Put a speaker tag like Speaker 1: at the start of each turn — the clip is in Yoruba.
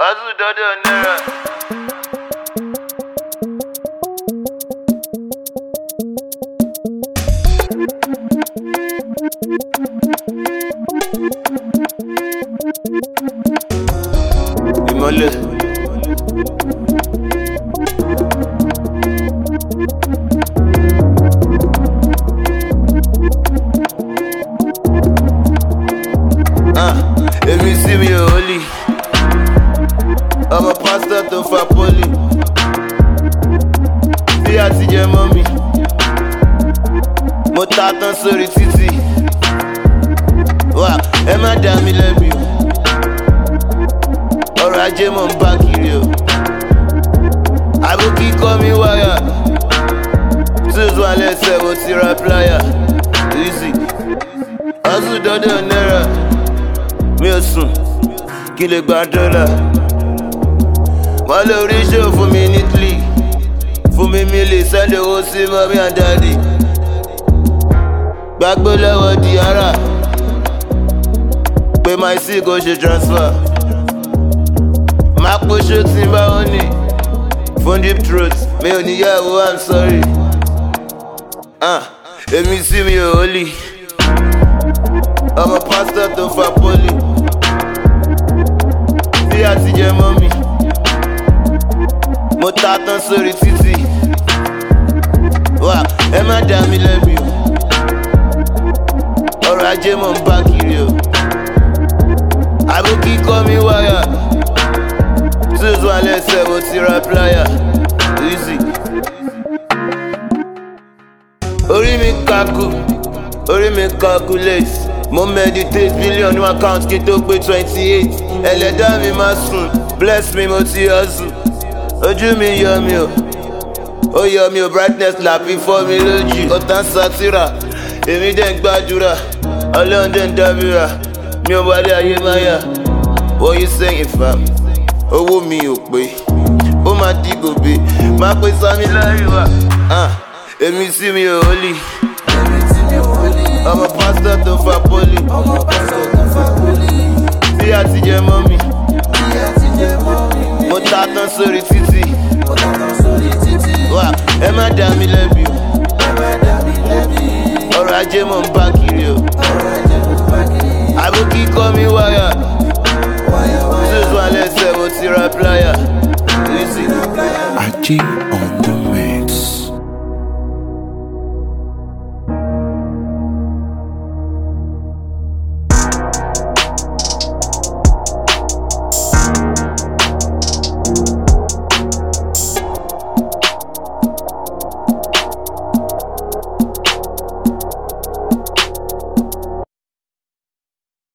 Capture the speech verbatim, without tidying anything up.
Speaker 1: Hustle dodo naira. Ìmọ́lẹ̀. Ah, èmi sí mi ò holy. I'm a pastor to fa poli. Bí a ti jẹ mọ́ mi, mo ta tán sórí títì. Wà ẹ má dá mi lẹ́bi o, ọrọ̀ ajé mò ń bá kiri o. Àbókí kọ́ mi wáyà, tools wà lẹ́sẹ̀ mo ti ra plier. Easy, hustle dọ́dọ̀ náírà, mi ò sùn kí lè gba dọ́là. Wọ́n lè rí show fún mi ní Italy, fún mi mi lè send owó sí mommy and daddy. Gbàgbé lọ́wọ́ di ara, pé my sí kò ṣe transfer. Má pòṣó tí n bá wọn ní, fún deep throat, mi ò níyàwó, I'm sorry. Ah, èmi sí mi ò holy. I'm a pastor tó fa poli. Bí a ti jẹ mọ́ mi, mo ta tán sórí títì. Wà ẹ má dá mi lẹ́bi o, ọrọ̀ ajé mò ń bá kiri o. Àbókí kọ́ mi wáyà, tools wà lẹ́sẹ̀ mo ti ra plier. Easy, orí mi kakú, orí mi calculate. Mo meditate billion ní account kí tó pé twenty eight. Ẹlẹ́dá mi máa sùn, bless me mo ti hustle. Ojú mi yọ mi o, ó yọ mi o, brightness làbí fọ́ mi lójú. Ọ̀tá ń sátírà, èmi dẹ̀ ń gbàdúrà, Ọlọ́run dẹ̀ ń dábìrà, mi ò wálé ayé máyà. What you saying fam? Owó mi ò pé, ó máa di gòbè, máa pé sami láríwá. Èmi sí mi ò holy. I'm a pastor to fa poli. Bí a ti jẹ mọ́ mi, mo ta tán sórí títì. Wà ẹ má dá mi lẹ́bi o, ọrọ̀ ajé mò ń bá kiri o. Àbókí kọ́ mi wáyà, tools wà lẹ́sẹ̀ mo ti ra plier. Easy.
Speaker 2: Ajé.